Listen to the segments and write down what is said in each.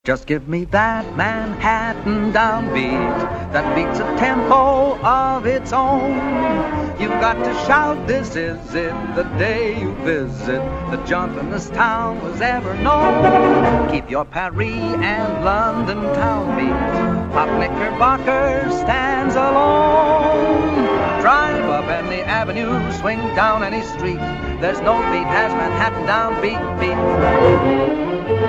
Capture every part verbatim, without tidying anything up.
Just give me that Manhattan downbeat that beats a tempo of its own. You've got to shout, this is it, the day you visit the jauntinest town was ever known. Keep your Paris and London town beat. Pop Knickerbocker stands alone. Drive up any avenue, swing down any street. There's no beat has Manhattan downbeat beat.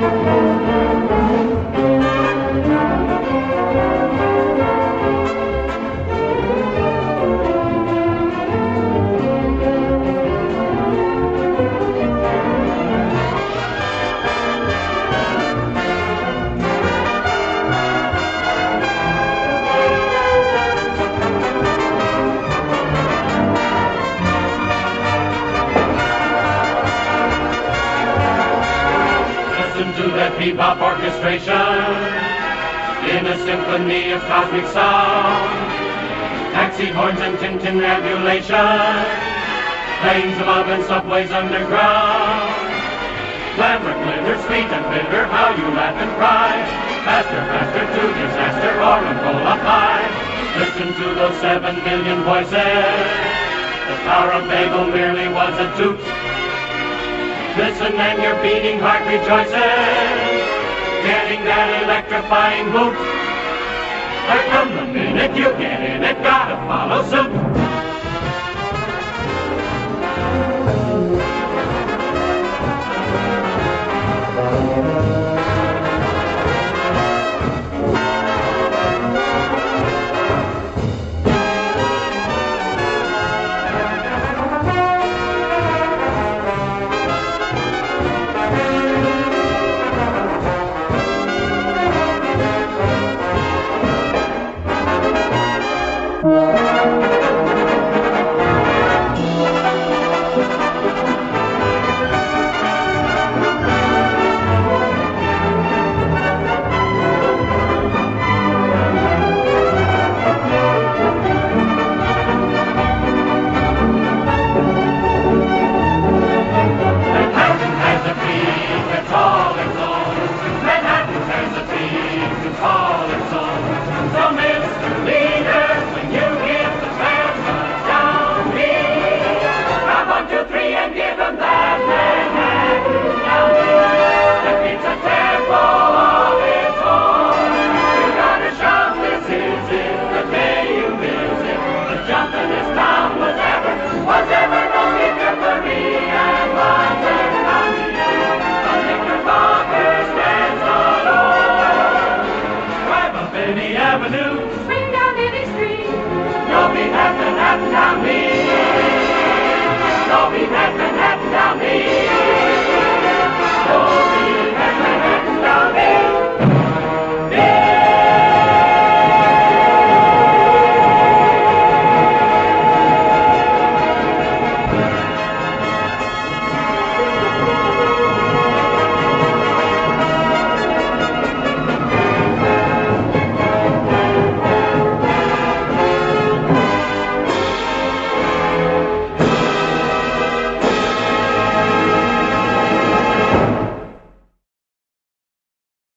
To that bebop orchestration in a symphony of cosmic sound, taxi horns and tintinnabulation, planes above and subways underground, glamour, glitter, sweet and bitter, how you laugh and cry, faster, faster to disaster or a roll up high. Listen to those seven million voices, the power of bagel merely was a toot. Listen and your beating heart rejoices, getting that electrifying boot. There comes the minute you get in it, gotta follow suit.